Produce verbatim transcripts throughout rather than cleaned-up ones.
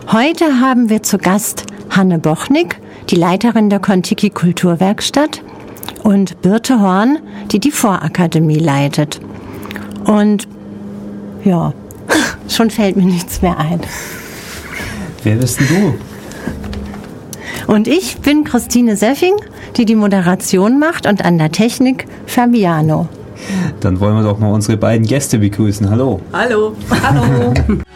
Heute haben wir zu Gast Hanne Bochnig, die Leiterin der Kon-Tiki Kulturwerkstatt, und Birte Horn, die die Vorakademie leitet. Und ja, schon fällt mir nichts mehr ein. Wer bist denn du? Und ich bin Christine Seffing, die die Moderation macht, und an der Technik Fabiano. Dann wollen wir doch mal unsere beiden Gäste begrüßen. Hallo. Hallo. Hallo.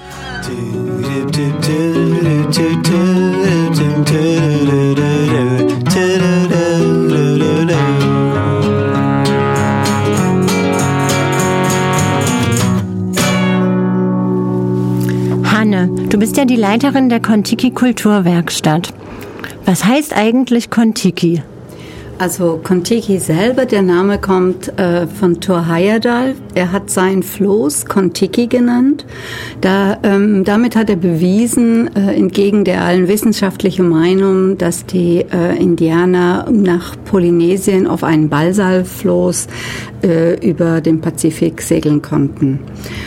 Hanne, du bist ja die Leiterin der Kon-Tiki Kulturwerkstatt. Was heißt eigentlich Kon-Tiki? Also Kon-Tiki selber, der Name kommt äh, von Thor Heyerdahl. Er hat sein Floß Kon-Tiki genannt. Da, ähm, damit hat er bewiesen, äh, entgegen der allen wissenschaftlichen Meinung, dass die äh, Indianer nach Polynesien auf einen Balsalfloß äh, über den Pazifik segeln konnten.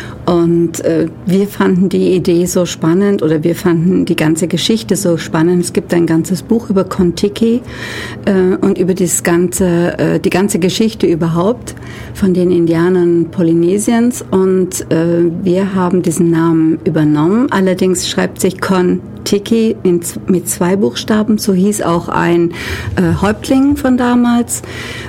Und äh, wir fanden die Idee so spannend, oder wir fanden die ganze Geschichte so spannend. Es gibt ein ganzes Buch über Kon-Tiki äh, und über das ganze, äh, die ganze Geschichte überhaupt von den Indianern Polynesiens. Und äh, wir haben diesen Namen übernommen. Allerdings schreibt sich Kon-Tiki in, mit zwei Buchstaben. So hieß auch ein äh, Häuptling von damals.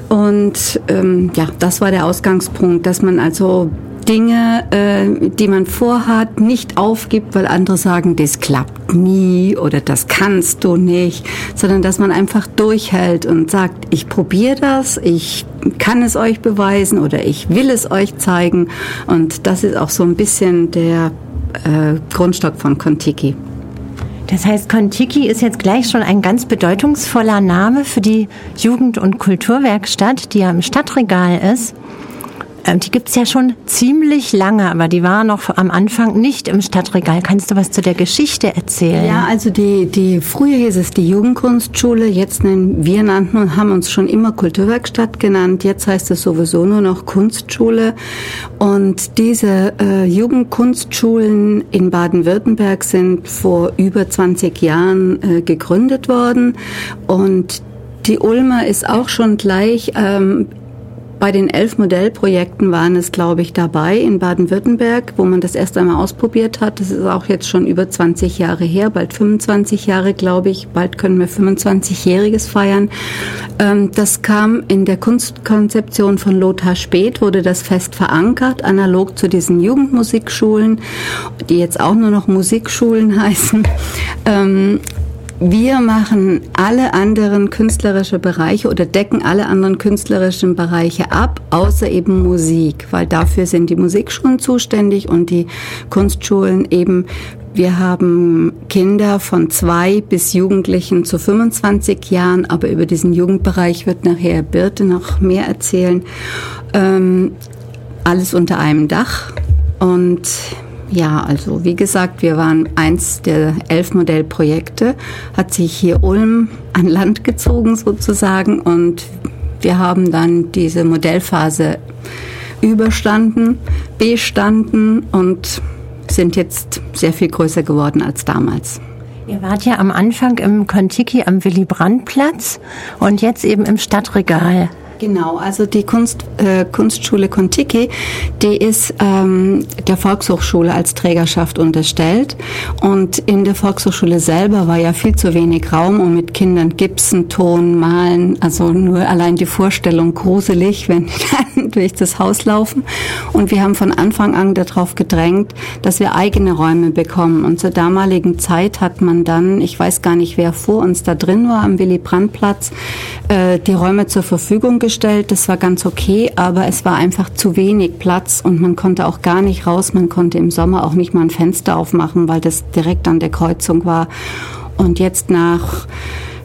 Und ähm, ja, das war der Ausgangspunkt, dass man also Dinge, äh, die man vorhat, nicht aufgibt, weil andere sagen, das klappt nie oder das kannst du nicht, sondern dass man einfach durchhält und sagt, ich probiere das, ich kann es euch beweisen oder ich will es euch zeigen. Und das ist auch so ein bisschen der äh, Grundstock von Kon-Tiki. Das heißt, Kon-Tiki ist jetzt gleich schon ein ganz bedeutungsvoller Name für die Jugend- und Kulturwerkstatt, die ja im Stadtregal ist. Die gibt's ja schon ziemlich lange, aber die war noch am Anfang nicht im Stadtregal. Kannst du was zu der Geschichte erzählen? Ja, also die, die früher hieß es die Jugendkunstschule, jetzt nennen wir nannten und haben uns schon immer Kulturwerkstatt genannt. Jetzt heißt es sowieso nur noch Kunstschule. Und diese äh, Jugendkunstschulen in Baden-Württemberg sind vor über zwanzig Jahren äh, gegründet worden. Und die Ulmer ist auch schon gleich ähm, bei den elf Modellprojekten waren es, glaube ich, dabei in Baden-Württemberg, wo man das erst einmal ausprobiert hat. Das ist auch jetzt schon über zwanzig Jahre her, bald fünfundzwanzig Jahre, glaube ich. Bald können wir fünfundzwanzigjähriges feiern. Das kam in der Kunstkonzeption von Lothar Späth, wurde das fest verankert, analog zu diesen Jugendmusikschulen, die jetzt auch nur noch Musikschulen heißen. Wir machen alle anderen künstlerischen Bereiche oder decken alle anderen künstlerischen Bereiche ab, außer eben Musik, weil dafür sind die Musikschulen zuständig und die Kunstschulen eben. Wir haben Kinder von zwei bis Jugendlichen zu fünfundzwanzig Jahren, aber über diesen Jugendbereich wird nachher Birte noch mehr erzählen. Ähm, alles unter einem Dach. Und ja, also wie gesagt, wir waren eins der elf Modellprojekte, hat sich hier Ulm an Land gezogen sozusagen, und wir haben dann diese Modellphase überstanden, bestanden und sind jetzt sehr viel größer geworden als damals. Ihr wart ja am Anfang im Kon-Tiki am Willy-Brandt-Platz und jetzt eben im Stadtregal. Genau, also die Kunst, äh, Kunstschule Kon-Tiki, die ist ähm, der Volkshochschule als Trägerschaft unterstellt, und in der Volkshochschule selber war ja viel zu wenig Raum, um mit Kindern gipsen, Ton, malen, also nur allein die Vorstellung gruselig, wenn die dann durch das Haus laufen, und wir haben von Anfang an darauf gedrängt, dass wir eigene Räume bekommen, und zur damaligen Zeit hat man dann, ich weiß gar nicht, wer vor uns da drin war, am Willy-Brandt-Platz, äh, die Räume zur Verfügung gestellt. Das war ganz okay, aber es war einfach zu wenig Platz und man konnte auch gar nicht raus. Man konnte im Sommer auch nicht mal ein Fenster aufmachen, weil das direkt an der Kreuzung war. Und jetzt nach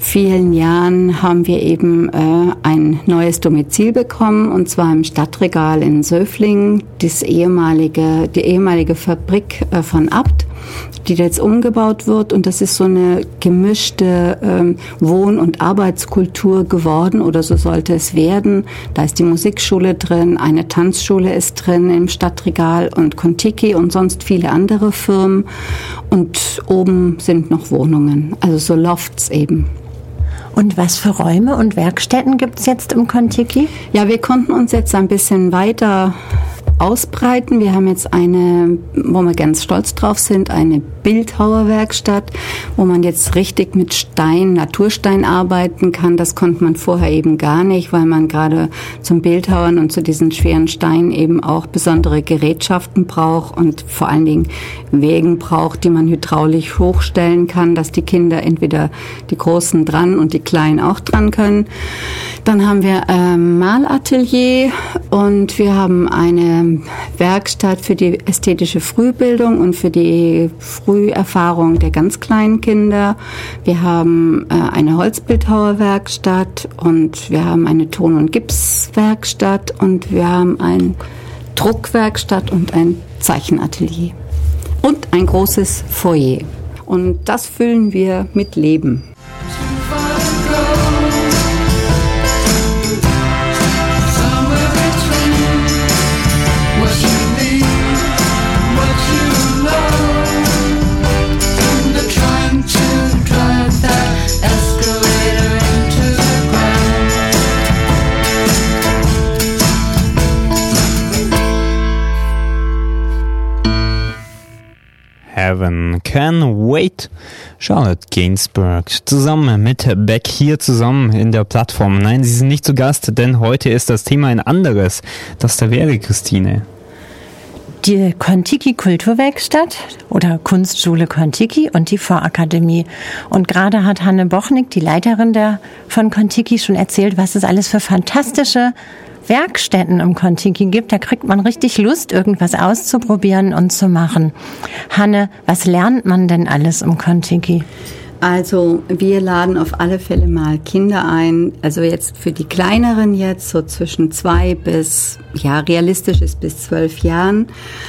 vielen Jahren haben wir eben äh, ein neues Domizil bekommen, und zwar im Stadtregal in Söflingen, das ehemalige, die ehemalige Fabrik äh, von Abt, die jetzt umgebaut wird, und das ist so eine gemischte ähm, Wohn- und Arbeitskultur geworden, oder so sollte es werden. Da ist die Musikschule drin, eine Tanzschule ist drin im Stadtregal und Contiki und sonst viele andere Firmen, und oben sind noch Wohnungen, also so Lofts eben. Und was für Räume und Werkstätten gibt es jetzt im Contiki? Ja, wir konnten uns jetzt ein bisschen weiter ausbreiten. Wir haben jetzt eine, wo wir ganz stolz drauf sind, eine Bildhauerwerkstatt, wo man jetzt richtig mit Stein, Naturstein arbeiten kann. Das konnte man vorher eben gar nicht, weil man gerade zum Bildhauern und zu diesen schweren Steinen eben auch besondere Gerätschaften braucht und vor allen Dingen Wägen braucht, die man hydraulisch hochstellen kann, dass die Kinder entweder die Großen dran und die Kleinen auch dran können. Dann haben wir ein Malatelier und wir haben eine Werkstatt für die ästhetische Frühbildung und für die Früherfahrung der ganz kleinen Kinder. Wir haben äh, eine Holzbildhauerwerkstatt und wir haben eine Ton- und Gipswerkstatt und wir haben eine Druckwerkstatt und ein Zeichenatelier und ein großes Foyer. Und das füllen wir mit Leben. Heaven Can Wait. Charlotte Gainsbourg zusammen mit Beck hier zusammen in der Plattform. Nein, sie sind nicht zu Gast, denn heute ist das Thema ein anderes. Das da wäre, Christine. Die Contiki Kulturwerkstatt oder Kunstschule Contiki und die Vorakademie. Und gerade hat Hanne Bochnick, die Leiterin der von Contiki, schon erzählt, was es alles für fantastische Werkstätten im Contiki gibt. Da kriegt man richtig Lust, irgendwas auszuprobieren und zu machen. Hanne, was lernt man denn alles im Contiki? Also wir laden auf alle Fälle mal Kinder ein, also jetzt für die Kleineren jetzt, so zwischen zwei bis, ja realistisch ist bis zwölf Jahren,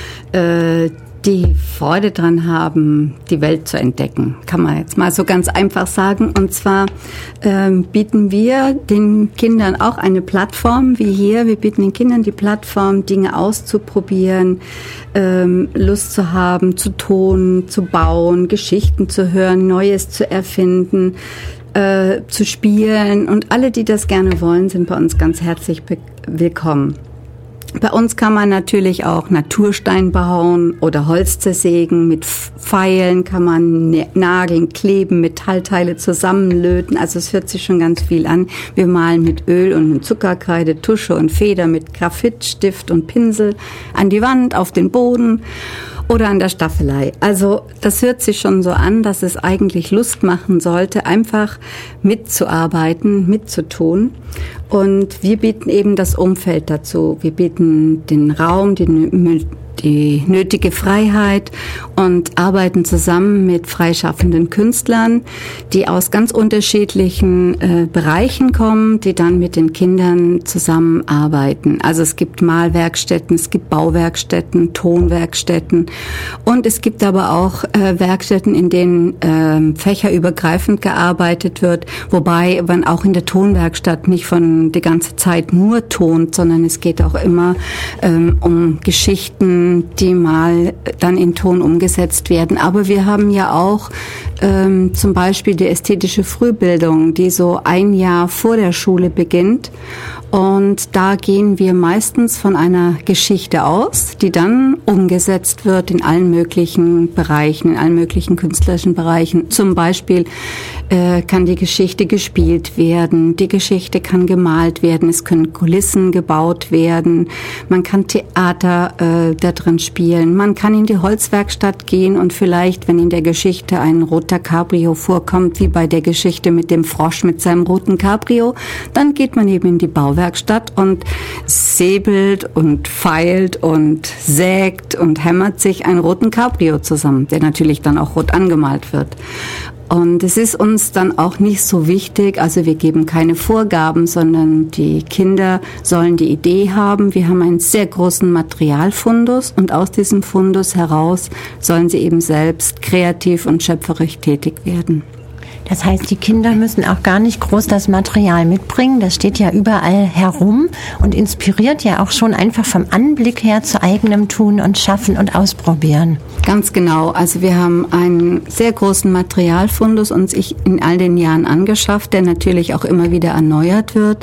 äh, die Freude dran haben, die Welt zu entdecken, kann man jetzt mal so ganz einfach sagen. Und zwar ähm, bieten wir den Kindern auch eine Plattform, wie hier. Wir bieten den Kindern die Plattform, Dinge auszuprobieren, ähm, Lust zu haben, zu tun, zu bauen, Geschichten zu hören, Neues zu erfinden, äh, zu spielen. Und alle, die das gerne wollen, sind bei uns ganz herzlich be- willkommen. Bei uns kann man natürlich auch Naturstein bauen oder Holz zersägen. Mit Pfeilen kann man nageln, kleben, Metallteile zusammenlöten. Also es hört sich schon ganz viel an. Wir malen mit Öl und mit Zuckerkreide, Tusche und Feder, mit Graphit, Stift und Pinsel an die Wand, auf den Boden oder an der Staffelei. Also das hört sich schon so an, dass es eigentlich Lust machen sollte, einfach mitzuarbeiten, mitzutun. Und wir bieten eben das Umfeld dazu. Wir bieten den Raum, die, die nötige Freiheit und arbeiten zusammen mit freischaffenden Künstlern, die aus ganz unterschiedlichen äh, Bereichen kommen, die dann mit den Kindern zusammenarbeiten. Also es gibt Malwerkstätten, es gibt Bauwerkstätten, Tonwerkstätten und es gibt aber auch äh, Werkstätten, in denen äh, fächerübergreifend gearbeitet wird, wobei man auch in der Tonwerkstatt nicht von die ganze Zeit nur tont, sondern es geht auch immer ähm, um Geschichten, die mal dann in Ton umgesetzt werden. Aber wir haben ja auch ähm, zum Beispiel die ästhetische Frühbildung, die so ein Jahr vor der Schule beginnt. Und da gehen wir meistens von einer Geschichte aus, die dann umgesetzt wird in allen möglichen Bereichen, in allen möglichen künstlerischen Bereichen. Zum Beispiel äh, kann die Geschichte gespielt werden, die Geschichte kann gemalt werden, es können Kulissen gebaut werden, man kann Theater äh, da drin spielen, man kann in die Holzwerkstatt gehen und vielleicht, wenn in der Geschichte ein roter Cabrio vorkommt, wie bei der Geschichte mit dem Frosch mit seinem roten Cabrio, dann geht man eben in die Bauwerkstatt und säbelt und feilt und sägt und hämmert sich einen roten Cabrio zusammen, der natürlich dann auch rot angemalt wird. Und es ist uns dann auch nicht so wichtig, also wir geben keine Vorgaben, sondern die Kinder sollen die Idee haben. Wir haben einen sehr großen Materialfundus und aus diesem Fundus heraus sollen sie eben selbst kreativ und schöpferisch tätig werden. Das heißt, die Kinder müssen auch gar nicht groß das Material mitbringen. Das steht ja überall herum und inspiriert ja auch schon einfach vom Anblick her zu eigenem Tun und Schaffen und Ausprobieren. Ganz genau. Also wir haben einen sehr großen Materialfundus uns in all den Jahren angeschafft, der natürlich auch immer wieder erneuert wird.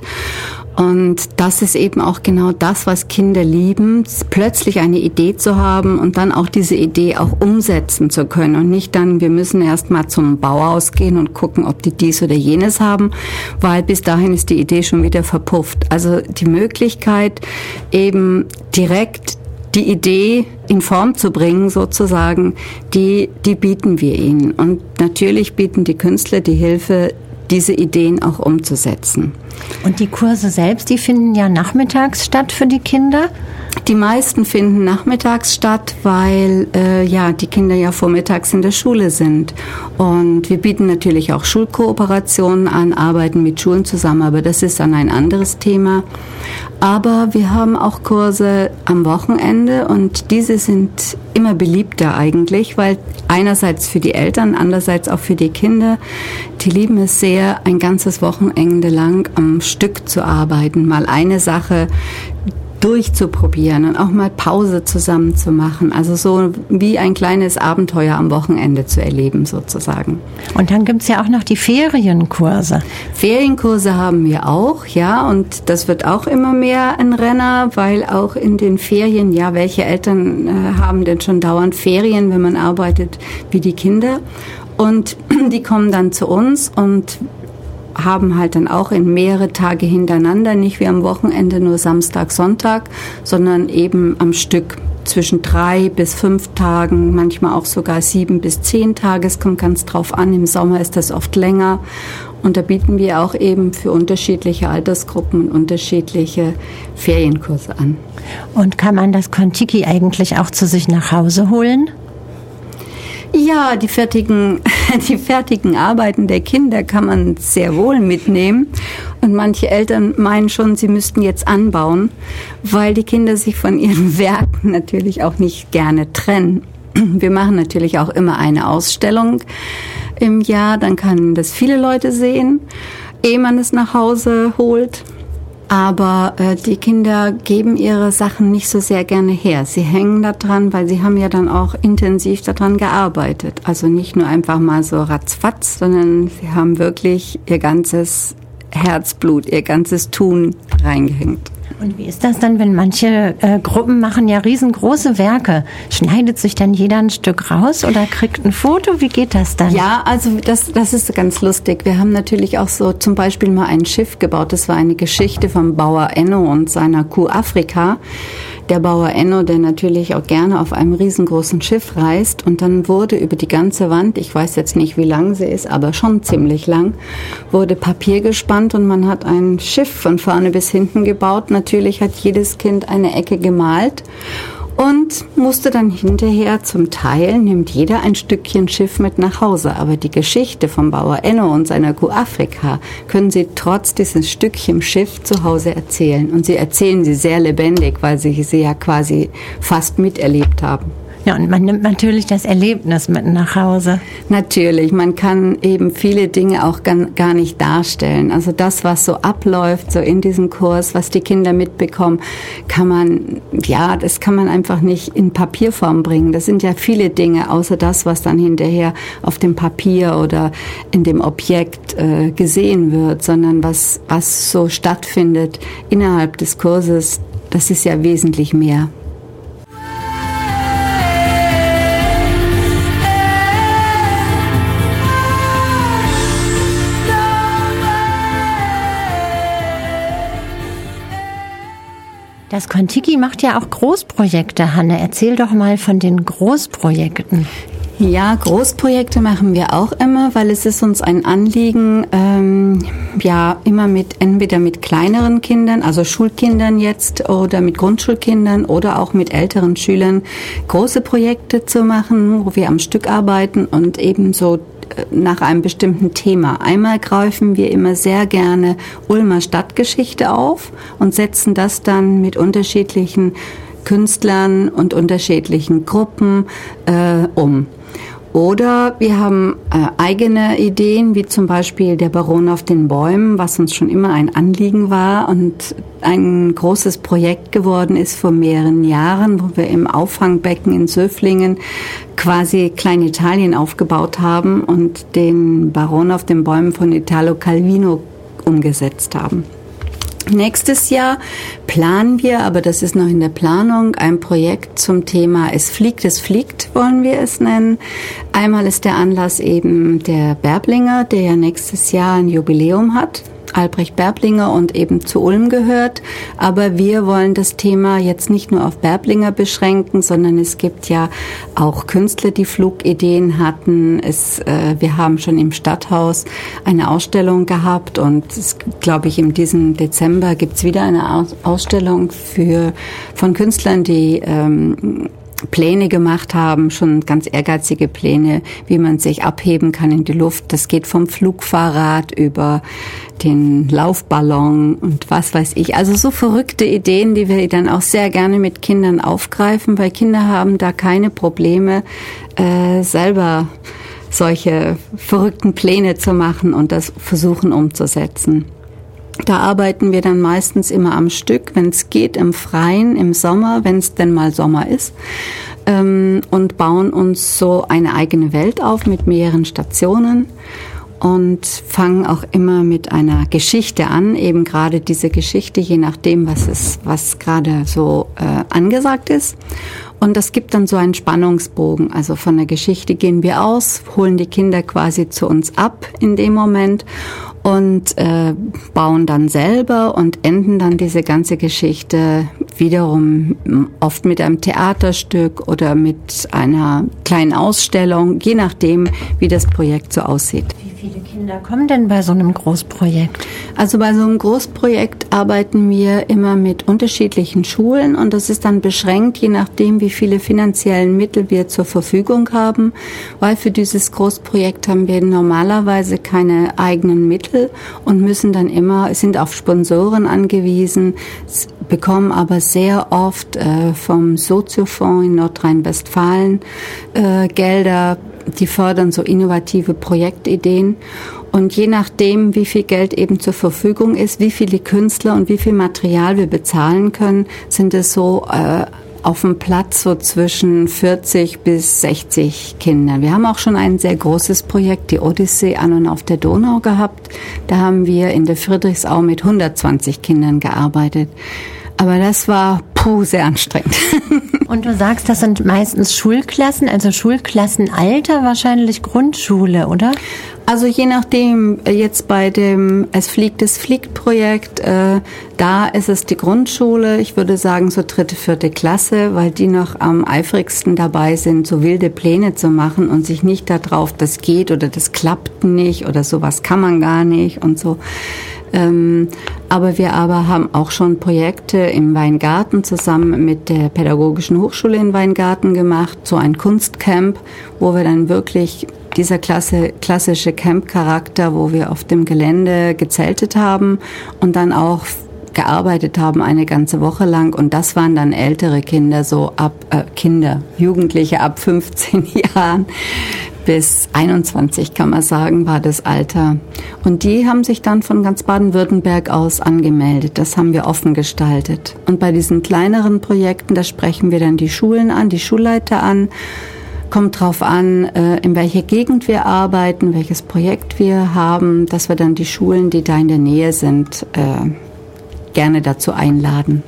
Und das ist eben auch genau das, was Kinder lieben, plötzlich eine Idee zu haben und dann auch diese Idee auch umsetzen zu können und nicht dann, wir müssen erst mal zum Bauhaus gehen und gucken, ob die dies oder jenes haben, weil bis dahin ist die Idee schon wieder verpufft. Also die Möglichkeit, eben direkt die Idee in Form zu bringen, sozusagen, die, die bieten wir ihnen. Und natürlich bieten die Künstler die Hilfe, diese Ideen auch umzusetzen. Und die Kurse selbst, die finden ja nachmittags statt für die Kinder? Die meisten finden nachmittags statt, weil äh, ja die Kinder ja vormittags in der Schule sind. Und wir bieten natürlich auch Schulkooperationen an, arbeiten mit Schulen zusammen, aber das ist dann ein anderes Thema. Aber wir haben auch Kurse am Wochenende und diese sind immer beliebter eigentlich, weil einerseits für die Eltern, andererseits auch für die Kinder, die lieben es sehr, ein ganzes Wochenende lang am Stück zu arbeiten, mal eine Sache durchzuprobieren und auch mal Pause zusammen zu machen. Also so wie ein kleines Abenteuer am Wochenende zu erleben sozusagen. Und dann gibt's ja auch noch die Ferienkurse. Ferienkurse haben wir auch, ja, und das wird auch immer mehr ein Renner, weil auch in den Ferien, ja, welche Eltern äh, haben denn schon dauernd Ferien, wenn man arbeitet wie die Kinder? Und die kommen dann zu uns und haben halt dann auch in mehrere Tage hintereinander, nicht wie am Wochenende nur Samstag, Sonntag, sondern eben am Stück zwischen drei bis fünf Tagen, manchmal auch sogar sieben bis zehn Tage. Es kommt ganz drauf an. Im Sommer ist das oft länger. Und da bieten wir auch eben für unterschiedliche Altersgruppen und unterschiedliche Ferienkurse an. Und kann man das Kon-Tiki eigentlich auch zu sich nach Hause holen? Ja, die fertigen, die fertigen Arbeiten der Kinder kann man sehr wohl mitnehmen. Und manche Eltern meinen schon, sie müssten jetzt anbauen, weil die Kinder sich von ihren Werken natürlich auch nicht gerne trennen. Wir machen natürlich auch immer eine Ausstellung im Jahr, dann können das viele Leute sehen, ehe man es nach Hause holt. Aber äh, die Kinder geben ihre Sachen nicht so sehr gerne her. Sie hängen da dran, weil sie haben ja dann auch intensiv daran gearbeitet. Also nicht nur einfach mal so ratzfatz, sondern sie haben wirklich ihr ganzes Herzblut, ihr ganzes Tun reingehängt. Und wie ist das dann, wenn manche äh, Gruppen machen ja riesengroße Werke? Schneidet sich dann jeder ein Stück raus oder kriegt ein Foto? Wie geht das dann? Ja, also das, das ist ganz lustig. Wir haben natürlich auch so zum Beispiel mal ein Schiff gebaut. Das war eine Geschichte vom Bauer Enno und seiner Kuh Afrika. Der Bauer Enno, der natürlich auch gerne auf einem riesengroßen Schiff reist. Und dann wurde über die ganze Wand, ich weiß jetzt nicht, wie lang sie ist, aber schon ziemlich lang, wurde Papier gespannt und man hat ein Schiff von vorne bis hinten gebaut. Natürlich hat jedes Kind eine Ecke gemalt und musste dann hinterher zum Teil, nimmt jeder ein Stückchen Schiff mit nach Hause. Aber die Geschichte vom Bauer Enno und seiner Kuh Afrika können Sie trotz dieses Stückchen Schiff zu Hause erzählen. Und Sie erzählen sie sehr lebendig, weil Sie sie ja quasi fast miterlebt haben. Ja, und man nimmt natürlich das Erlebnis mit nach Hause. Natürlich, man kann eben viele Dinge auch gar nicht darstellen. Also das, was so abläuft, so in diesem Kurs, was die Kinder mitbekommen, kann man, ja, das kann man einfach nicht in Papierform bringen. Das sind ja viele Dinge, außer das, was dann hinterher auf dem Papier oder in dem Objekt äh, gesehen wird, sondern was, was so stattfindet innerhalb des Kurses, das ist ja wesentlich mehr. Das Kon-Tiki macht ja auch Großprojekte, Hanne. Erzähl doch mal von den Großprojekten. Ja, Großprojekte machen wir auch immer, weil es ist uns ein Anliegen, ähm, ja, immer mit, entweder mit kleineren Kindern, also Schulkindern jetzt oder mit Grundschulkindern oder auch mit älteren Schülern große Projekte zu machen, wo wir am Stück arbeiten und eben so nach einem bestimmten Thema. Einmal greifen wir immer sehr gerne Ulmer Stadtgeschichte auf und setzen das dann mit unterschiedlichen Künstlern und unterschiedlichen Gruppen äh, um. Oder wir haben äh, eigene Ideen, wie zum Beispiel der Baron auf den Bäumen, was uns schon immer ein Anliegen war und ein großes Projekt geworden ist vor mehreren Jahren, wo wir im Auffangbecken in Söflingen quasi Klein-Italien aufgebaut haben und den Baron auf den Bäumen von Italo Calvino umgesetzt haben. Nächstes Jahr planen wir, aber das ist noch in der Planung, ein Projekt zum Thema Es fliegt, es fliegt, wollen wir es nennen. Einmal ist der Anlass eben der Berblinger, der ja nächstes Jahr ein Jubiläum hat. Albrecht Berblinger und eben zu Ulm gehört. Aber wir wollen das Thema jetzt nicht nur auf Berblinger beschränken, sondern es gibt ja auch Künstler, die Flugideen hatten. Es, äh, wir haben schon im Stadthaus eine Ausstellung gehabt und es, glaube ich, in diesem Dezember gibt's wieder eine Aus- Ausstellung für von Künstlern, die ähm, Pläne gemacht haben, schon ganz ehrgeizige Pläne, wie man sich abheben kann in die Luft. Das geht vom Flugfahrrad über den Laufballon und was weiß ich. Also so verrückte Ideen, die wir dann auch sehr gerne mit Kindern aufgreifen, weil Kinder haben da keine Probleme, äh, selber solche verrückten Pläne zu machen und das versuchen umzusetzen. Da arbeiten wir dann meistens immer am Stück, wenn es geht, im Freien, im Sommer, wenn es denn mal Sommer ist, ähm, und bauen uns so eine eigene Welt auf mit mehreren Stationen und fangen auch immer mit einer Geschichte an, eben gerade diese Geschichte, je nachdem, was es, was gerade so äh, angesagt ist. Und das gibt dann so einen Spannungsbogen. Also von der Geschichte gehen wir aus, holen die Kinder quasi zu uns ab in dem Moment und äh, bauen dann selber und enden dann diese ganze Geschichte wiederum oft mit einem Theaterstück oder mit einer kleinen Ausstellung, je nachdem, wie das Projekt so aussieht. Wie viele Kinder kommen denn bei so einem Großprojekt? Also bei so einem Großprojekt arbeiten wir immer mit unterschiedlichen Schulen und das ist dann beschränkt, je nachdem, wie viele finanziellen Mittel wir zur Verfügung haben, weil für dieses Großprojekt haben wir normalerweise keine eigenen Mittel und müssen dann immer, sind auf Sponsoren angewiesen, bekommen aber sehr oft äh, vom Soziofonds in Nordrhein-Westfalen äh, Gelder, die fördern so innovative Projektideen. Und je nachdem, wie viel Geld eben zur Verfügung ist, wie viele Künstler und wie viel Material wir bezahlen können, sind es so äh, auf dem Platz so zwischen vierzig bis sechzig Kinder. Wir haben auch schon ein sehr großes Projekt, die Odyssee an und auf der Donau gehabt. Da haben wir in der Friedrichsau mit hundertzwanzig Kindern gearbeitet. Aber das war puh, sehr anstrengend. Und du sagst, das sind meistens Schulklassen, also Schulklassenalter, wahrscheinlich Grundschule, oder? Also je nachdem, jetzt bei dem Es fliegt, es fliegt Projekt, äh, da ist es die Grundschule, ich würde sagen so dritte, vierte Klasse, weil die noch am eifrigsten dabei sind, so wilde Pläne zu machen und sich nicht darauf, das geht oder das klappt nicht oder sowas kann man gar nicht und so. Ähm, aber wir aber haben auch schon Projekte im Weingarten zusammen mit der Pädagogischen Hochschule in Weingarten gemacht, so ein Kunstcamp, wo wir dann wirklich dieser Klasse, klassische Camp-Charakter, wo wir auf dem Gelände gezeltet haben und dann auch gearbeitet haben eine ganze Woche lang und das waren dann ältere Kinder, so ab äh, Kinder, Jugendliche ab fünfzehn Jahren bis einundzwanzig, kann man sagen, war das Alter. Und die haben sich dann von ganz Baden-Württemberg aus angemeldet. Das haben wir offen gestaltet. Und bei diesen kleineren Projekten, da sprechen wir dann die Schulen an, die Schulleiter an. Kommt drauf an, in welcher Gegend wir arbeiten, welches Projekt wir haben, dass wir dann die Schulen, die da in der Nähe sind, gerne dazu einladen.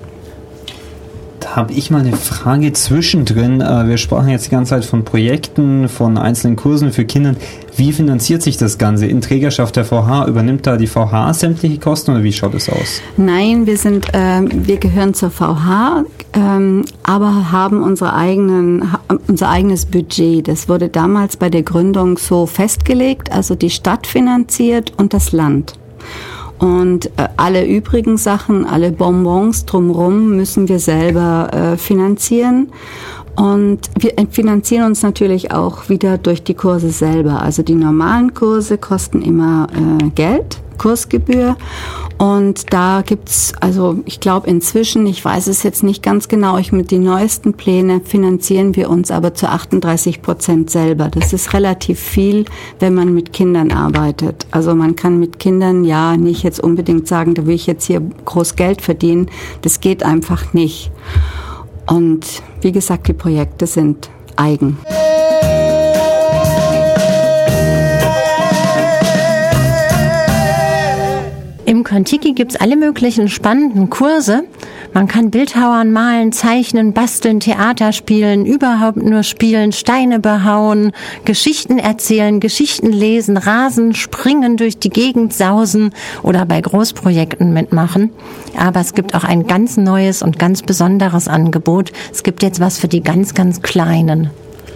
Da habe ich mal eine Frage zwischendrin. Wir sprachen jetzt die ganze Zeit von Projekten, von einzelnen Kursen für Kinder. Wie finanziert sich das Ganze? In Trägerschaft der V H, übernimmt da die V H sämtliche Kosten oder wie schaut es aus? Nein, wir sind, äh, wir gehören zur V H, ähm, aber haben unsere eigenen, unser eigenes Budget. Das wurde damals bei der Gründung so festgelegt, also die Stadt finanziert und das Land. Und äh, alle übrigen Sachen, alle Bonbons drumherum müssen wir selber äh, finanzieren. Und wir finanzieren uns natürlich auch wieder durch die Kurse selber. Also die normalen Kurse kosten immer äh, Geld, Kursgebühr. Und da gibt's, also ich glaube inzwischen, ich weiß es jetzt nicht ganz genau, ich mit den neuesten Pläne finanzieren wir uns aber zu achtunddreißig Prozent selber. Das ist relativ viel, wenn man mit Kindern arbeitet. Also man kann mit Kindern ja nicht jetzt unbedingt sagen, da will ich jetzt hier groß Geld verdienen. Das geht einfach nicht. Und wie gesagt, die Projekte sind eigen. Im Kon-Tiki gibt's alle möglichen spannenden Kurse. Man kann Bildhauern, malen, zeichnen, basteln, Theater spielen, überhaupt nur spielen, Steine behauen, Geschichten erzählen, Geschichten lesen, rasen, springen, durch die Gegend sausen oder bei Großprojekten mitmachen. Aber es gibt auch ein ganz neues und ganz besonderes Angebot. Es gibt jetzt was für die ganz, ganz Kleinen.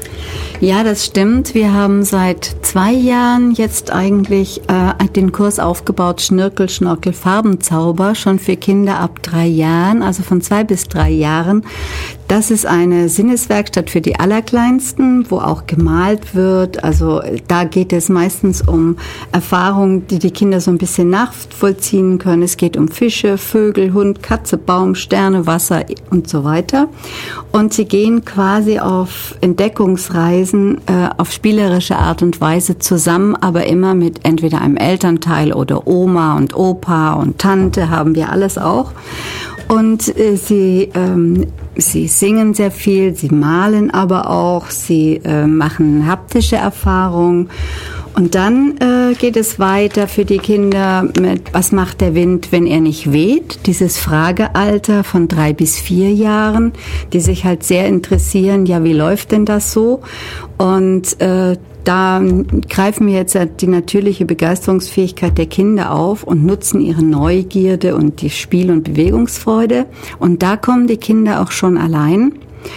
Ja, das stimmt. Wir haben seit zwei Jahren jetzt eigentlich äh, den Kurs aufgebaut, Schnirkel, Schnorkel, Farbenzauber, schon für Kinder ab drei Jahren, also von zwei bis drei Jahren. Das ist eine Sinneswerkstatt für die Allerkleinsten, wo auch gemalt wird. Also da geht es meistens um Erfahrungen, die die Kinder so ein bisschen nachvollziehen können. Es geht um Fische, Vögel, Hund, Katze, Baum, Sterne, Wasser und so weiter. Und sie gehen quasi auf Entdeckungsreisen äh, auf spielerische Art und Weise zusammen, aber immer mit entweder einem Elternteil oder Oma und Opa und Tante, haben wir alles auch. Und äh, sie ähm, sie singen sehr viel, sie malen aber auch, sie äh, machen haptische Erfahrungen. Und dann äh, geht es weiter für die Kinder mit, was macht der Wind, wenn er nicht weht? Dieses Fragealter von drei bis vier Jahren, die sich halt sehr interessieren, ja, wie läuft denn das so? Und äh, da greifen wir jetzt die natürliche Begeisterungsfähigkeit der Kinder auf und nutzen ihre Neugierde und die Spiel- und Bewegungsfreude. Und da kommen die Kinder auch schon allein.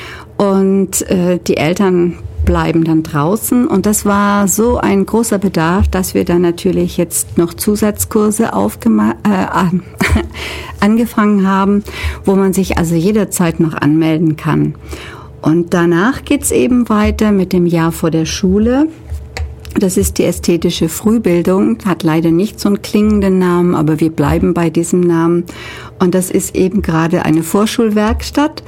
Und äh, die Eltern bleiben dann draußen. Und das war so ein großer Bedarf, dass wir dann natürlich jetzt noch Zusatzkurse aufgema- äh, angefangen haben, wo man sich also jederzeit noch anmelden kann. Und danach geht's eben weiter mit dem Jahr vor der Schule. Das ist die ästhetische Frühbildung, hat leider nicht so einen klingenden Namen, aber wir bleiben bei diesem Namen. Und das ist eben gerade eine Vorschulwerkstatt.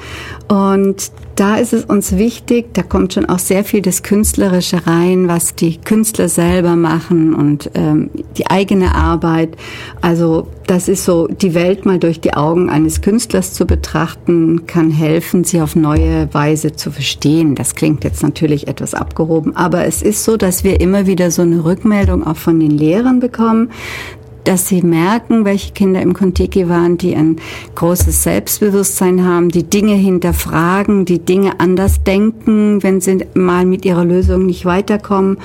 Und da ist es uns wichtig, da kommt schon auch sehr viel das Künstlerische rein, was die Künstler selber machen und ähm, die eigene Arbeit. Also das ist so, die Welt mal durch die Augen eines Künstlers zu betrachten, kann helfen, sie auf neue Weise zu verstehen. Das klingt jetzt natürlich etwas abgehoben, aber es ist so, dass wir immer wieder so eine Rückmeldung auch von den Lehrern bekommen, dass sie merken, welche Kinder im Kon-Tiki waren, die ein großes Selbstbewusstsein haben, die Dinge hinterfragen, die Dinge anders denken, wenn sie mal mit ihrer Lösung nicht weiterkommen.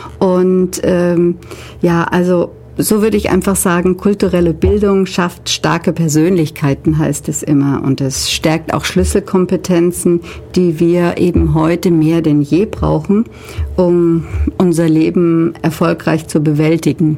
Und ähm, ja, also so würde ich einfach sagen, kulturelle Bildung schafft starke Persönlichkeiten, heißt es immer. Und es stärkt auch Schlüsselkompetenzen, die wir eben heute mehr denn je brauchen, um unser Leben erfolgreich zu bewältigen.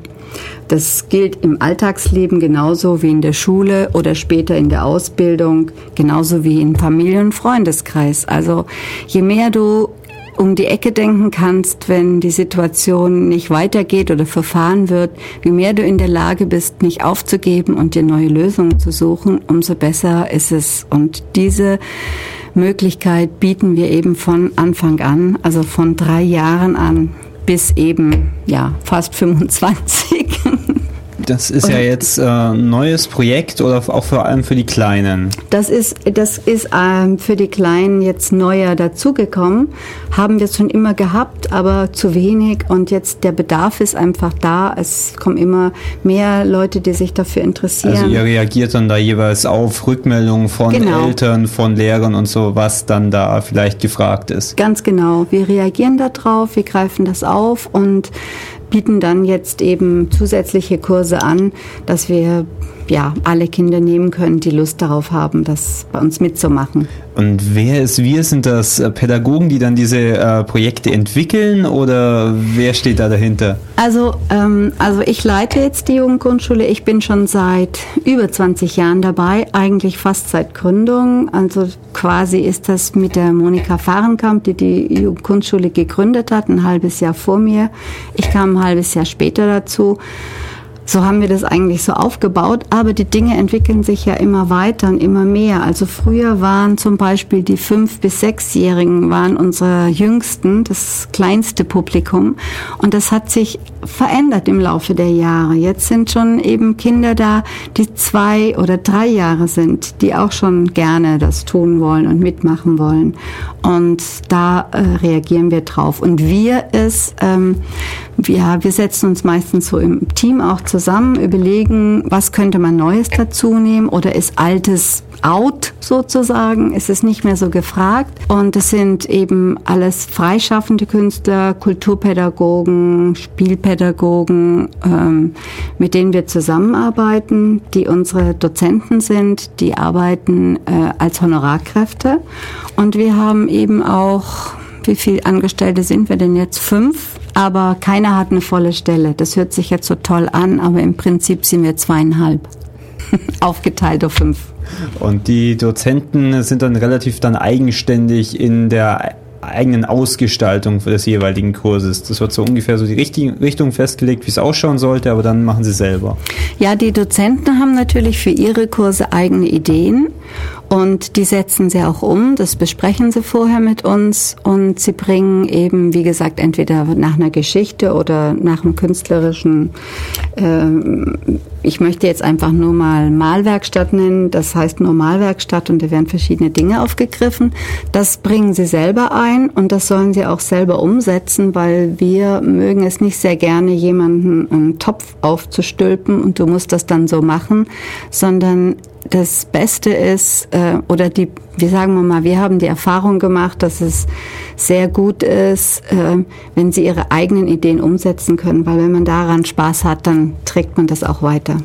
Das gilt im Alltagsleben genauso wie in der Schule oder später in der Ausbildung, genauso wie in Familien- und Freundeskreis. Also je mehr du um die Ecke denken kannst, wenn die Situation nicht weitergeht oder verfahren wird, wie mehr du in der Lage bist, nicht aufzugeben und dir neue Lösungen zu suchen, umso besser ist es. Und diese Möglichkeit bieten wir eben von Anfang an, also von drei Jahren an bis eben ja fast fünfundzwanzig. Das ist ja jetzt äh, ein neues Projekt oder auch vor allem für die Kleinen? Das ist, das ist ähm, für die Kleinen jetzt neuer dazugekommen. Haben wir schon immer gehabt, aber zu wenig. Und jetzt der Bedarf ist einfach da. Es kommen immer mehr Leute, die sich dafür interessieren. Also ihr reagiert dann da jeweils auf Rückmeldungen von genau. Eltern, von Lehrern und so, was dann da vielleicht gefragt ist? Ganz genau. Wir reagieren da drauf, wir greifen das auf und bieten dann jetzt eben zusätzliche Kurse an, dass wir ja alle Kinder nehmen können, die Lust darauf haben, das bei uns mitzumachen. Und wer ist wir? Sind das Pädagogen, die dann diese äh, Projekte entwickeln oder wer steht da dahinter? Also, ähm, also ich leite jetzt die Jugendgrundschule. Ich bin schon seit über zwanzig Jahren dabei, eigentlich fast seit Gründung. Also quasi ist das mit der Monika Fahrenkamp, die die Jugendgrundschule gegründet hat, ein halbes Jahr vor mir. Ich kam ein halbes Jahr später dazu. So haben wir das eigentlich so aufgebaut, aber die Dinge entwickeln sich ja immer weiter und immer mehr. Also früher waren zum Beispiel die fünf- bis sechsjährigen waren unsere Jüngsten, das kleinste Publikum, und das hat sich verändert im Laufe der Jahre. Jetzt sind schon eben Kinder da, die zwei oder drei Jahre sind, die auch schon gerne das tun wollen und mitmachen wollen. Und da äh, reagieren wir drauf. Und wir ist, ähm, ja, wir setzen uns meistens so im Team auch zusammen, überlegen, was könnte man Neues dazu nehmen oder ist Altes out sozusagen, ist es nicht mehr so gefragt. Und es sind eben alles freischaffende Künstler, Kulturpädagogen, Spielpädagogen, ähm, mit denen wir zusammenarbeiten, die unsere Dozenten sind, die arbeiten äh, als Honorarkräfte. Und wir haben eben auch, wie viele Angestellte sind wir denn jetzt? Fünf. Aber keiner hat eine volle Stelle. Das hört sich jetzt so toll an, aber im Prinzip sind wir zweieinhalb. Aufgeteilt auf fünf. Und die Dozenten sind dann relativ dann eigenständig in der eigenen Ausgestaltung des jeweiligen Kurses. Das wird so ungefähr so die Richtung festgelegt, wie es ausschauen sollte, aber dann machen sie selber. Ja, die Dozenten haben natürlich für ihre Kurse eigene Ideen und die setzen sie auch um. Das besprechen sie vorher mit uns und sie bringen eben, wie gesagt, entweder nach einer Geschichte oder nach einem künstlerischen, äh, ich möchte jetzt einfach nur mal Malwerkstatt nennen, das heißt nur Malwerkstatt und da werden verschiedene Dinge aufgegriffen. Das bringen sie selber ein und das sollen sie auch selber umsetzen, weil wir mögen es nicht sehr gerne, jemanden einen Topf aufzustülpen und du musst das dann so machen, sondern das Beste ist, äh, oder die, wie sagen wir mal, wir haben die Erfahrung gemacht, dass es sehr gut ist, äh, wenn sie ihre eigenen Ideen umsetzen können, weil wenn man daran Spaß hat, dann trägt man das auch weiter.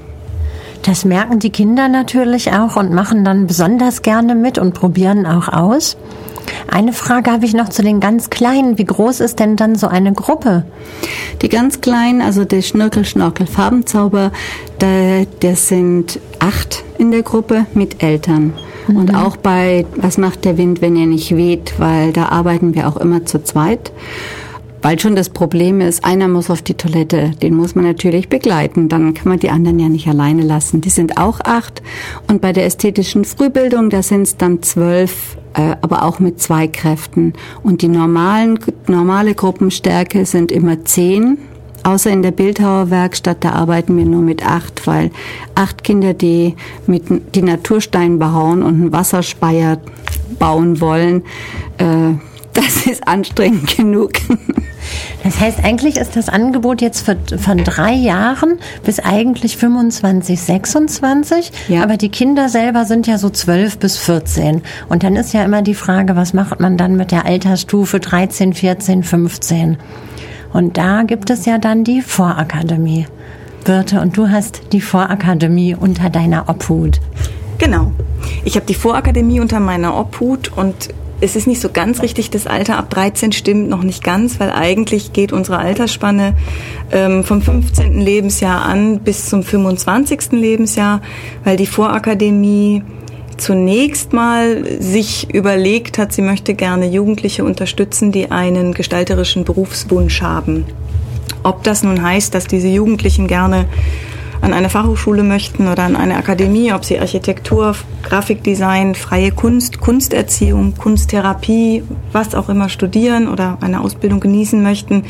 Das merken die Kinder natürlich auch und machen dann besonders gerne mit und probieren auch aus. Eine Frage habe ich noch zu den ganz Kleinen. Wie groß ist denn dann so eine Gruppe? Die ganz Kleinen, also der Schnörkel, Schnorkel, Farbenzauber, da, das sind acht in der Gruppe mit Eltern. Mhm. Und auch bei Was macht der Wind, wenn er nicht weht, weil da arbeiten wir auch immer zu zweit. Weil schon das Problem ist, einer muss auf die Toilette, den muss man natürlich begleiten, dann kann man die anderen ja nicht alleine lassen. Die sind auch acht und bei der ästhetischen Frühbildung, da sind es dann zwölf, äh, aber auch mit zwei Kräften. Und die normalen, normale Gruppenstärke sind immer zehn, außer in der Bildhauerwerkstatt, da arbeiten wir nur mit acht, weil acht Kinder, die mit die Naturstein behauen und einen Wasserspeier bauen wollen, äh, das ist anstrengend genug. Das heißt, eigentlich ist das Angebot jetzt für, von drei Jahren bis eigentlich fünfundzwanzig, sechsundzwanzig. Ja. Aber die Kinder selber sind ja so zwölf bis vierzehn. Und dann ist ja immer die Frage, was macht man dann mit der Altersstufe dreizehn, vierzehn, fünfzehn? Und da gibt es ja dann die Vorakademie. Birte, und du hast die Vorakademie unter deiner Obhut. Genau. Ich habe die Vorakademie unter meiner Obhut und es ist nicht so ganz richtig, das Alter ab dreizehn stimmt noch nicht ganz, weil eigentlich geht unsere Altersspanne ähm, vom fünfzehnten Lebensjahr an bis zum fünfundzwanzigsten Lebensjahr, weil die Vorakademie zunächst mal sich überlegt hat, sie möchte gerne Jugendliche unterstützen, die einen gestalterischen Berufswunsch haben. Ob das nun heißt, dass diese Jugendlichen gerne an eine Fachhochschule möchten oder an eine Akademie, ob sie Architektur, Grafikdesign, freie Kunst, Kunsterziehung, Kunsttherapie, was auch immer studieren oder eine Ausbildung genießen möchten.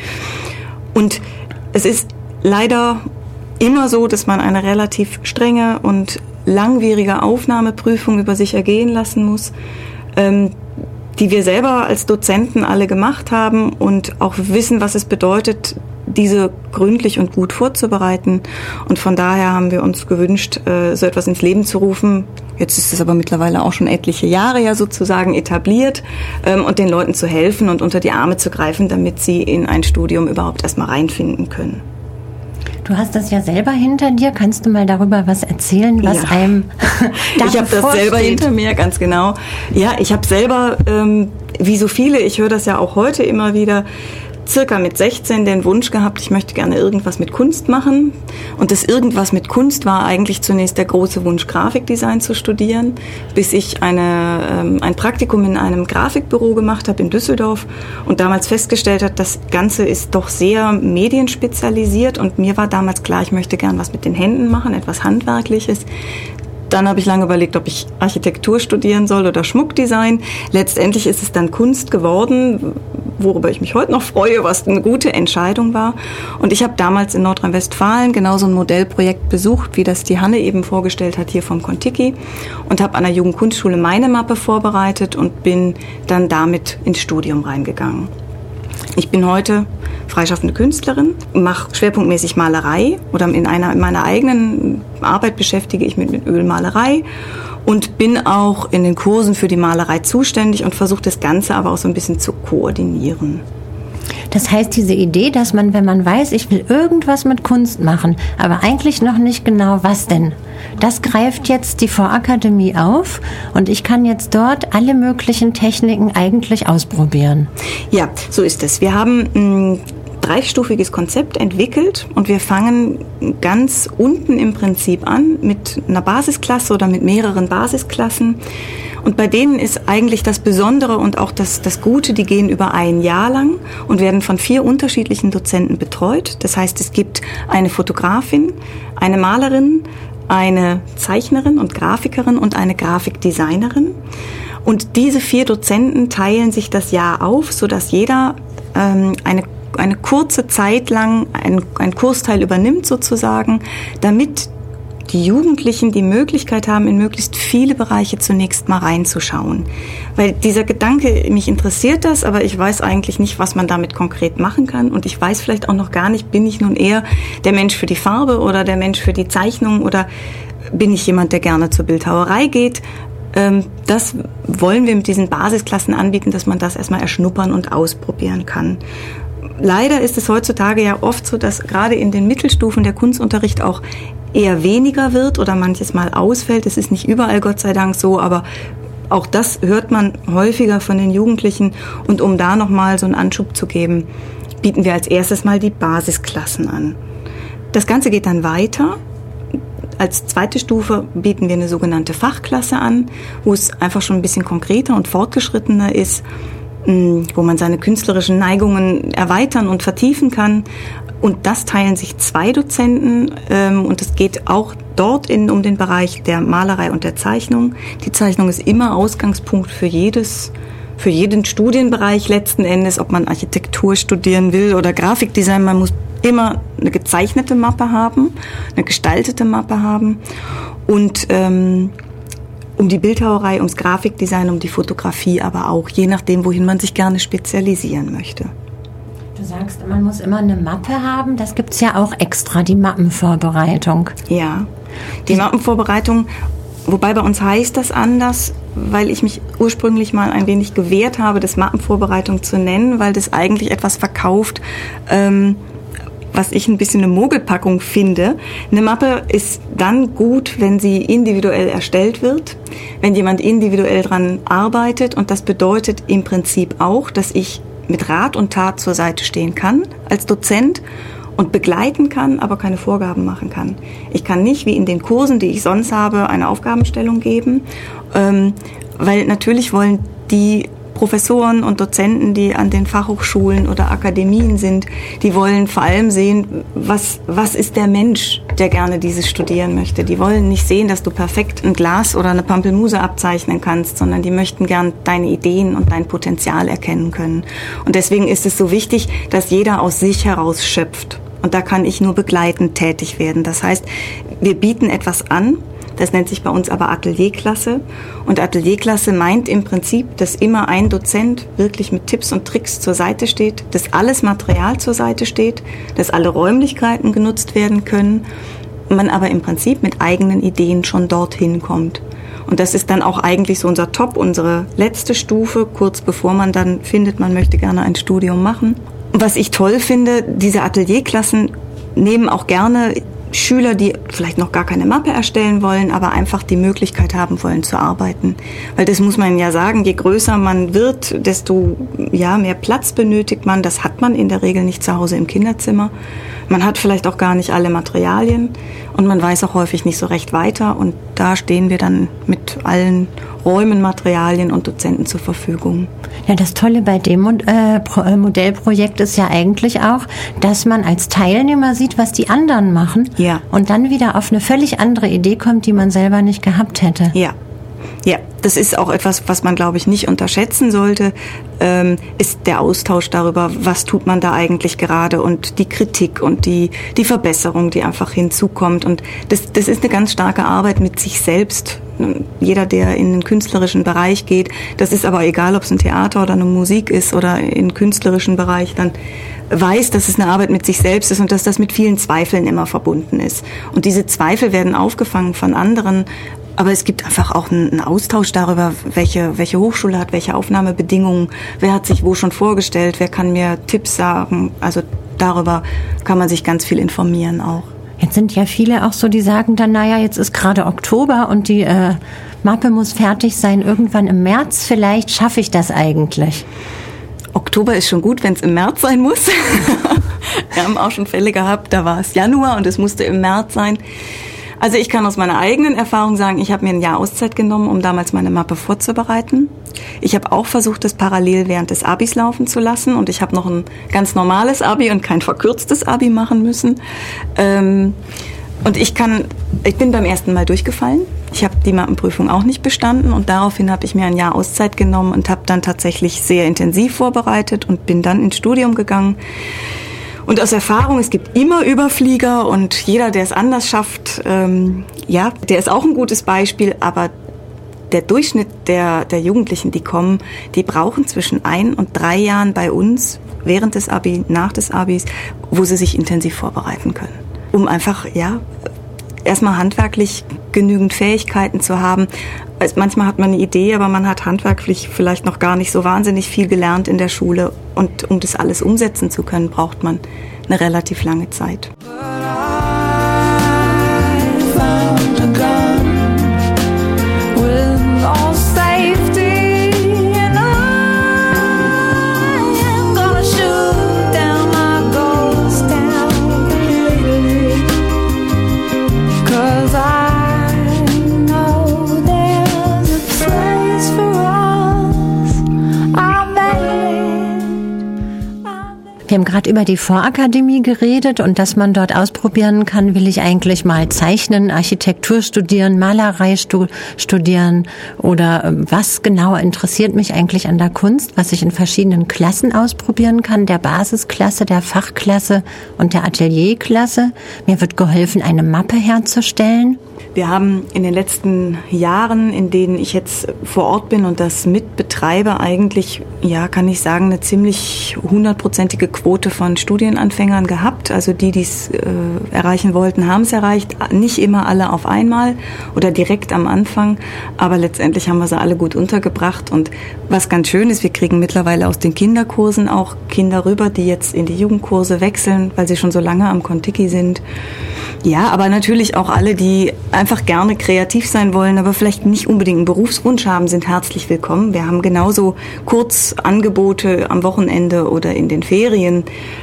Und es ist leider immer so, dass man eine relativ strenge und langwierige Aufnahmeprüfung über sich ergehen lassen muss, ähm, die wir selber als Dozenten alle gemacht haben und auch wissen, was es bedeutet, diese gründlich und gut vorzubereiten. Und von daher haben wir uns gewünscht, so etwas ins Leben zu rufen. Jetzt ist es aber mittlerweile auch schon etliche Jahre ja sozusagen etabliert, und den Leuten zu helfen und unter die Arme zu greifen, damit sie in ein Studium überhaupt erstmal reinfinden können. Du hast das ja selber hinter dir. Kannst du mal darüber was erzählen, was ja. einem da Ich habe das selber hinter mir, ganz genau. Ja, ich habe selber, ähm, wie so viele, ich höre das ja auch heute immer wieder, circa mit sechzehn den Wunsch gehabt, ich möchte gerne irgendwas mit Kunst machen. Und das irgendwas mit Kunst war eigentlich zunächst der große Wunsch, Grafikdesign zu studieren, bis ich eine, ähm, ein Praktikum in einem Grafikbüro gemacht habe in Düsseldorf und damals festgestellt habe, das Ganze ist doch sehr medienspezialisiert und mir war damals klar, ich möchte gern was mit den Händen machen, etwas Handwerkliches. Dann habe ich lange überlegt, ob ich Architektur studieren soll oder Schmuckdesign. Letztendlich ist es dann Kunst geworden, worüber ich mich heute noch freue, was eine gute Entscheidung war. Und ich habe damals in Nordrhein-Westfalen genauso ein Modellprojekt besucht, wie das die Hanne eben vorgestellt hat, hier vom Contiki. Und habe an der Jugendkunstschule meine Mappe vorbereitet und bin dann damit ins Studium reingegangen. Ich bin heute freischaffende Künstlerin, mache schwerpunktmäßig Malerei oder in, einer, in meiner eigenen Arbeit beschäftige ich mich mit Ölmalerei und bin auch in den Kursen für die Malerei zuständig und versuche das Ganze aber auch so ein bisschen zu koordinieren. Das heißt, diese Idee, dass man, wenn man weiß, ich will irgendwas mit Kunst machen, aber eigentlich noch nicht genau, was denn, das greift jetzt die Vorakademie auf und ich kann jetzt dort alle möglichen Techniken eigentlich ausprobieren. Ja, so ist es. Wir haben ein dreistufiges Konzept entwickelt und wir fangen ganz unten im Prinzip an mit einer Basisklasse oder mit mehreren Basisklassen. Und bei denen ist eigentlich das Besondere und auch das, das Gute, die gehen über ein Jahr lang und werden von vier unterschiedlichen Dozenten betreut. Das heißt, es gibt eine Fotografin, eine Malerin, eine Zeichnerin und Grafikerin und eine Grafikdesignerin. Und diese vier Dozenten teilen sich das Jahr auf, sodass jeder ähm, eine eine kurze Zeit lang einen, einen Kursteil übernimmt sozusagen, damit die Jugendlichen die Möglichkeit haben, in möglichst viele Bereiche zunächst mal reinzuschauen. Weil dieser Gedanke, mich interessiert das, aber ich weiß eigentlich nicht, was man damit konkret machen kann. Und ich weiß vielleicht auch noch gar nicht, bin ich nun eher der Mensch für die Farbe oder der Mensch für die Zeichnung oder bin ich jemand, der gerne zur Bildhauerei geht. Das wollen wir mit diesen Basisklassen anbieten, dass man das erstmal erschnuppern und ausprobieren kann. Leider ist es heutzutage ja oft so, dass gerade in den Mittelstufen der Kunstunterricht auch eher weniger wird oder manches Mal ausfällt. Es ist nicht überall, Gott sei Dank, so, aber auch das hört man häufiger von den Jugendlichen. Und um da nochmal so einen Anschub zu geben, bieten wir als erstes mal die Basisklassen an. Das Ganze geht dann weiter. Als zweite Stufe bieten wir eine sogenannte Fachklasse an, wo es einfach schon ein bisschen konkreter und fortgeschrittener ist, wo man seine künstlerischen Neigungen erweitern und vertiefen kann. Und das teilen sich zwei Dozenten ähm, und es geht auch dort in, um den Bereich der Malerei und der Zeichnung. Die Zeichnung ist immer Ausgangspunkt für jedes, für jeden Studienbereich letzten Endes, ob man Architektur studieren will oder Grafikdesign. Man muss immer eine gezeichnete Mappe haben, eine gestaltete Mappe haben und ähm, um die Bildhauerei, ums Grafikdesign, um die Fotografie, aber auch, je nachdem, wohin man sich gerne spezialisieren möchte. Du sagst, man muss immer eine Mappe haben, das gibt's ja auch extra, die Mappenvorbereitung. Ja, die Mappenvorbereitung, wobei bei uns heißt das anders, weil ich mich ursprünglich mal ein wenig gewehrt habe, das Mappenvorbereitung zu nennen, weil das eigentlich etwas verkauft, ähm, was ich ein bisschen eine Mogelpackung finde. Eine Mappe ist dann gut, wenn sie individuell erstellt wird, wenn jemand individuell dran arbeitet und das bedeutet im Prinzip auch, dass ich mit Rat und Tat zur Seite stehen kann als Dozent und begleiten kann, aber keine Vorgaben machen kann. Ich kann nicht, wie in den Kursen, die ich sonst habe, eine Aufgabenstellung geben, ähm, weil natürlich wollen die Professoren und Dozenten, die an den Fachhochschulen oder Akademien sind, die wollen vor allem sehen, was, was ist der Mensch, der gerne dieses studieren möchte. Die wollen nicht sehen, dass du perfekt ein Glas oder eine Pampelmuse abzeichnen kannst, sondern die möchten gern deine Ideen und dein Potenzial erkennen können. Und deswegen ist es so wichtig, dass jeder aus sich heraus schöpft. Und da kann ich nur begleitend tätig werden. Das heißt, wir bieten etwas an. Das nennt sich bei uns aber Atelierklasse. Und Atelierklasse meint im Prinzip, dass immer ein Dozent wirklich mit Tipps und Tricks zur Seite steht, dass alles Material zur Seite steht, dass alle Räumlichkeiten genutzt werden können, man aber im Prinzip mit eigenen Ideen schon dorthin kommt. Und das ist dann auch eigentlich so unser Top, unsere letzte Stufe, kurz bevor man dann findet, man möchte gerne ein Studium machen. Was ich toll finde, diese Atelierklassen nehmen auch gerne Schüler, die vielleicht noch gar keine Mappe erstellen wollen, aber einfach die Möglichkeit haben wollen zu arbeiten. Weil das muss man ja sagen, je größer man wird, desto ja, mehr Platz benötigt man. Das hat man in der Regel nicht zu Hause im Kinderzimmer. Man hat vielleicht auch gar nicht alle Materialien und man weiß auch häufig nicht so recht weiter. Und da stehen wir dann mit allen Räumen, Materialien und Dozenten zur Verfügung. Ja, das Tolle bei dem äh, Pro- äh, Modellprojekt ist ja eigentlich auch, dass man als Teilnehmer sieht, was die anderen machen, ja, und dann wieder auf eine völlig andere Idee kommt, die man selber nicht gehabt hätte. Ja. Ja, das ist auch etwas, was man, glaube ich, nicht unterschätzen sollte, ähm, ist der Austausch darüber, was tut man da eigentlich gerade und die Kritik und die, die Verbesserung, die einfach hinzukommt. Und das, das ist eine ganz starke Arbeit mit sich selbst. Jeder, der in den künstlerischen Bereich geht, das ist aber egal, ob es ein Theater oder eine Musik ist oder im künstlerischen Bereich, dann weiß, dass es eine Arbeit mit sich selbst ist und dass das mit vielen Zweifeln immer verbunden ist. Und diese Zweifel werden aufgefangen von anderen. Aber es gibt einfach auch einen Austausch darüber, welche, welche Hochschule hat welche Aufnahmebedingungen, wer hat sich wo schon vorgestellt, wer kann mir Tipps sagen. Also darüber kann man sich ganz viel informieren auch. Jetzt sind ja viele auch so, die sagen dann, naja, jetzt ist gerade Oktober und die äh, Mappe muss fertig sein. Irgendwann im März vielleicht schaffe ich das eigentlich. Oktober ist schon gut, wenn es im März sein muss. Wir haben auch schon Fälle gehabt, da war es Januar und es musste im März sein. Also ich kann aus meiner eigenen Erfahrung sagen, ich habe mir ein Jahr Auszeit genommen, um damals meine Mappe vorzubereiten. Ich habe auch versucht, das parallel während des Abis laufen zu lassen und ich habe noch ein ganz normales Abi und kein verkürztes Abi machen müssen. Ähm, und ich kann, ich bin beim ersten Mal durchgefallen. Ich habe die Mappenprüfung auch nicht bestanden und daraufhin habe ich mir ein Jahr Auszeit genommen und habe dann tatsächlich sehr intensiv vorbereitet und bin dann ins Studium gegangen. Und aus Erfahrung, es gibt immer Überflieger und jeder, der es anders schafft, ähm, ja, der ist auch ein gutes Beispiel, aber der Durchschnitt der, der Jugendlichen, die kommen, die brauchen zwischen ein und drei Jahren bei uns, während des Abi, nach des Abis, wo sie sich intensiv vorbereiten können. Um einfach, ja, erstmal handwerklich genügend Fähigkeiten zu haben. Also manchmal hat man eine Idee, aber man hat handwerklich vielleicht noch gar nicht so wahnsinnig viel gelernt in der Schule. Und um das alles umsetzen zu können, braucht man eine relativ lange Zeit. Wir haben gerade über die Vorakademie geredet und dass man dort ausprobieren kann, will ich eigentlich mal zeichnen, Architektur studieren, Malerei stu- studieren oder äh, was genau interessiert mich eigentlich an der Kunst, was ich in verschiedenen Klassen ausprobieren kann, der Basisklasse, der Fachklasse und der Atelierklasse. Mir wird geholfen, eine Mappe herzustellen. Wir haben in den letzten Jahren, in denen ich jetzt vor Ort bin und das mitbetreibe, eigentlich, ja, kann ich sagen, eine ziemlich hundertprozentige Quote von Studienanfängern gehabt. Also die, die es äh, erreichen wollten, haben es erreicht. Nicht immer alle auf einmal oder direkt am Anfang, aber letztendlich haben wir sie alle gut untergebracht. Und was ganz schön ist, wir kriegen mittlerweile aus den Kinderkursen auch Kinder rüber, die jetzt in die Jugendkurse wechseln, weil sie schon so lange am Contiki sind. Ja, aber natürlich auch alle, die einfach gerne kreativ sein wollen, aber vielleicht nicht unbedingt einen Berufswunsch haben, sind herzlich willkommen. Wir haben genauso Kurzangebote am Wochenende oder in den Ferien.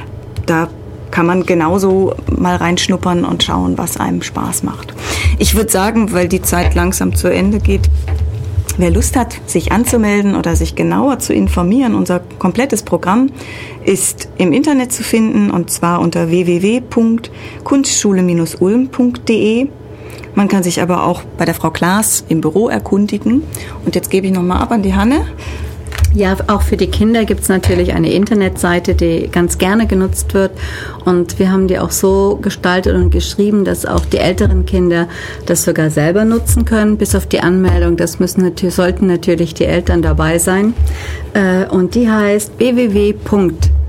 Da kann man genauso mal reinschnuppern und schauen, was einem Spaß macht. Ich würde sagen, weil die Zeit langsam zu Ende geht, wer Lust hat, sich anzumelden oder sich genauer zu informieren, unser komplettes Programm ist im Internet zu finden und zwar unter w w w punkt kunstschule Bindestrich ulm punkt d e. Man kann sich aber auch bei der Frau Klaas im Büro erkundigen. Und jetzt gebe ich nochmal ab an die Hanne. Ja, auch für die Kinder gibt es natürlich eine Internetseite, die ganz gerne genutzt wird. Und wir haben die auch so gestaltet und geschrieben, dass auch die älteren Kinder das sogar selber nutzen können, bis auf die Anmeldung. Das müssen natürlich, sollten natürlich die Eltern dabei sein. Und die heißt w w w punkt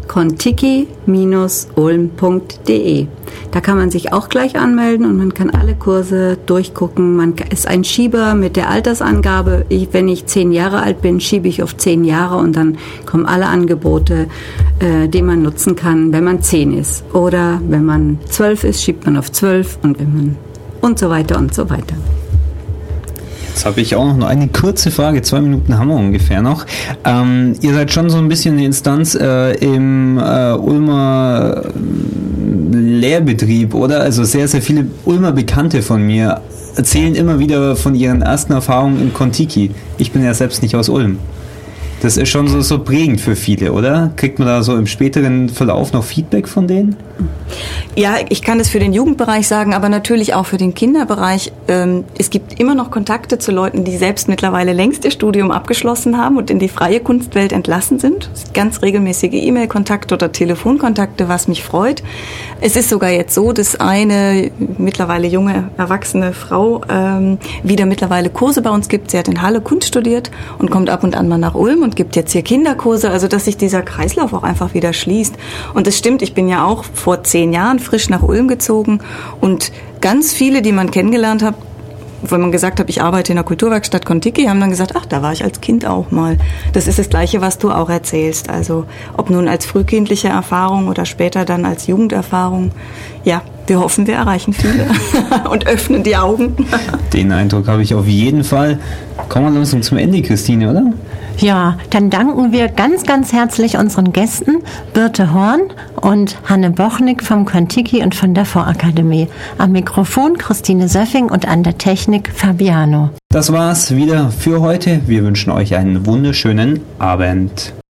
kontiki Bindestrich ulm punkt de. Da kann man sich auch gleich anmelden und man kann alle Kurse durchgucken. Man ist ein Schieber mit der Altersangabe. Ich, wenn ich zehn Jahre alt bin, schiebe ich auf zehn Jahre und dann kommen alle Angebote, äh, die man nutzen kann, wenn man zehn ist. Oder wenn man zwölf ist, schiebt man auf zwölf und wenn man und so weiter und so weiter. Jetzt habe ich auch noch eine kurze Frage, zwei Minuten haben wir ungefähr noch. Ähm, ihr seid schon so ein bisschen eine Instanz äh, im äh, Ulmer Lehrbetrieb, oder? Also sehr, sehr viele Ulmer Bekannte von mir erzählen immer wieder von ihren ersten Erfahrungen im Kontiki. Ich bin ja selbst nicht aus Ulm. Das ist schon so, so prägend für viele, oder? Kriegt man da so im späteren Verlauf noch Feedback von denen? Ja, ich kann das für den Jugendbereich sagen, aber natürlich auch für den Kinderbereich. Ähm, es gibt immer noch Kontakte zu Leuten, die selbst mittlerweile längst ihr Studium abgeschlossen haben und in die freie Kunstwelt entlassen sind. Ganz regelmäßige E-Mail-Kontakte oder Telefonkontakte, was mich freut. Es ist sogar jetzt so, dass eine mittlerweile junge, erwachsene Frau ähm, wieder mittlerweile Kurse bei uns gibt. Sie hat in Halle Kunst studiert und kommt ab und an mal nach Ulm und gibt jetzt hier Kinderkurse, also dass sich dieser Kreislauf auch einfach wieder schließt. Und es stimmt, ich bin ja auch vor zehn Jahren frisch nach Ulm gezogen und ganz viele, die man kennengelernt hat, wenn man gesagt hat, ich arbeite in der Kulturwerkstatt Kontiki, haben dann gesagt, ach, da war ich als Kind auch mal. Das ist das Gleiche, was du auch erzählst. Also ob nun als frühkindliche Erfahrung oder später dann als Jugenderfahrung. Ja, wir hoffen, wir erreichen viele und öffnen die Augen. Den Eindruck habe ich auf jeden Fall. Kommen wir langsam zum Ende, Christine, oder? Ja, dann danken wir ganz, ganz herzlich unseren Gästen, Birte Horn und Hanne Bochnik vom Kontiki und von der Vorakademie. Am Mikrofon Christine Söffing und an der Technik Fabiano. Das war's wieder für heute. Wir wünschen euch einen wunderschönen Abend.